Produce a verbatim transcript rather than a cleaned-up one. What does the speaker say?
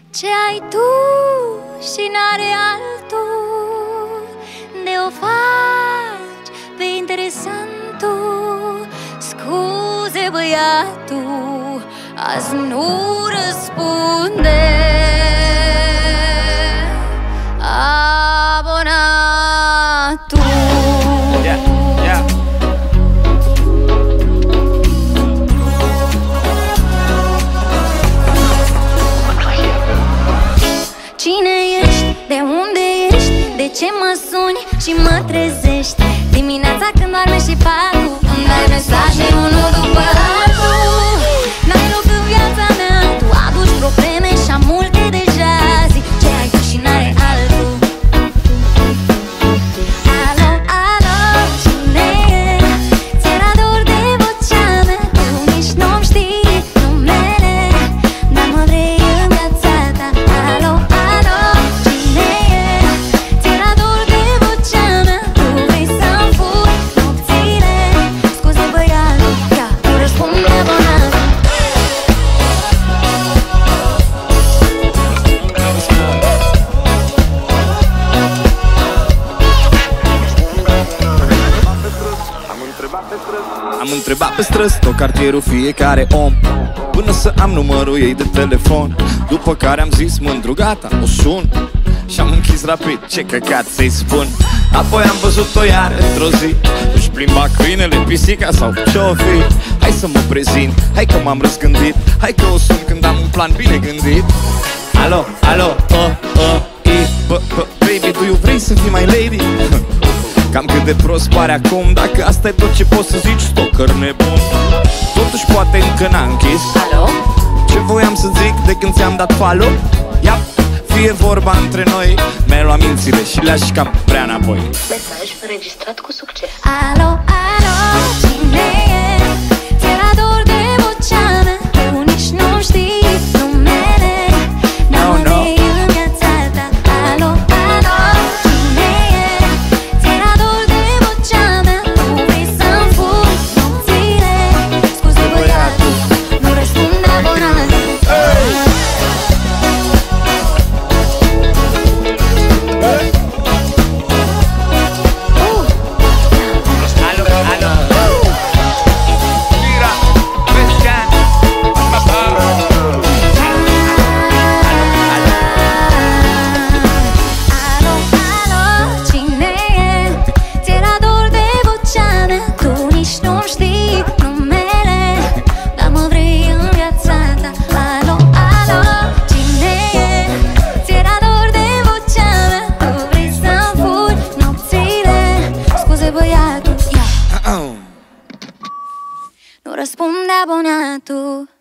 Ce ai tu și n-are altul, de o faci pe interesantul. Scuze, băiatul, azi nu răspunde abonatul. Yeah, yeah. Cine ești? De unde ești? De ce mă suni și mă trezești? Dimineața când doarme și patul îmi dai mesaje unul după altul. N-ai loc în viața mea, tu aduci probleme și am multe deja. Zi ce ai tu și n-are altul. Alo, alo, cine e? Ți-era dor de vocea mea, tu nici nu-mi știi numele, dar mă vrei în viața ta. Alo, alo, cine e? Ți-era dor de vocea mea, tu vrei să-mi furi nopțile. Scuze, băiatul, ia, nu răspunde abonatul. Am întrebat pe străzi tot cartierul, fiecare om, până să am numărul ei de telefon. După care am zis mândru, gata, o sun. Și-am închis rapid, ce căcat să-i spun. Apoi am văzut-o iar într-o zi, își plimba câinele, pisica sau ce-o fi. Hai să mă prezint, hai că m-am răzgândit, hai că o sun când am un plan bine gândit. Alo, alo, oh, oh, i, bă, bă, baby, tu eu vrei să fii mai lady? Cam cât de prost pare acum, dacă asta e tot ce poți să zici, stalker nebun. Totuși poate încă n-a închis. Alo? Ce voiam să zic de când ți-am dat follow? Ia, fie vorba între noi, mi-ai luat mințile și le-aș cam prea înapoi. Mesaj înregistrat cu succes. Alo, alo, cine e? Ți-era dor de vocea mea, tu nici nu știi numele, dar mă vrei în viața ta. Alo, alo, cine e? Ți-era dor de vocea mea, tu vrei să-mi furi nopțile. Scuze, băiatul, nu răspunde abonatul. Nu răspunde abonatul.